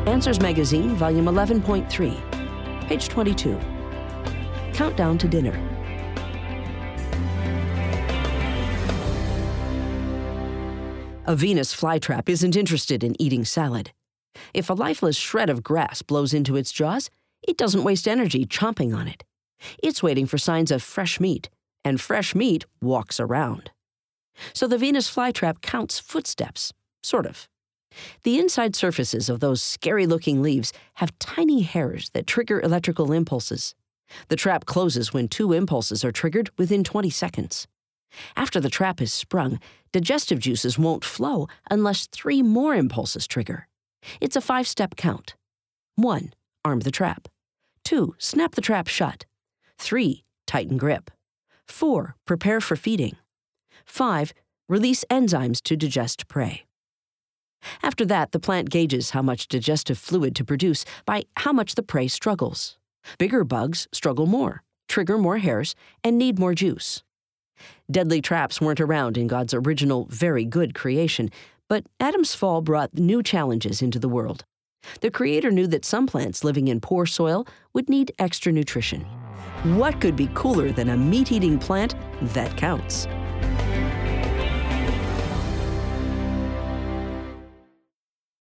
Answers Magazine, Volume 11.3, page 22. Countdown to Dinner. A Venus flytrap isn't interested in eating salad. If a lifeless shred of grass blows into its jaws, it doesn't waste energy chomping on it. It's waiting for signs of fresh meat, and fresh meat walks around. So the Venus flytrap counts footsteps, sort of. The inside surfaces of those scary-looking leaves have tiny hairs that trigger electrical impulses. The trap closes when 2 impulses are triggered within 20 seconds. After the trap is sprung, digestive juices won't flow unless 3 more impulses trigger. It's a 5-step count. 1. Arm the trap. 2. Snap the trap shut. 3. Tighten grip. 4. Prepare for feeding. 5. Release enzymes to digest prey. After that, the plant gauges how much digestive fluid to produce by how much the prey struggles. Bigger bugs struggle more, trigger more hairs, and need more juice. Deadly traps weren't around in God's original, very good creation, but Adam's fall brought new challenges into the world. The Creator knew that some plants living in poor soil would need extra nutrition. What could be cooler than a meat-eating plant that counts?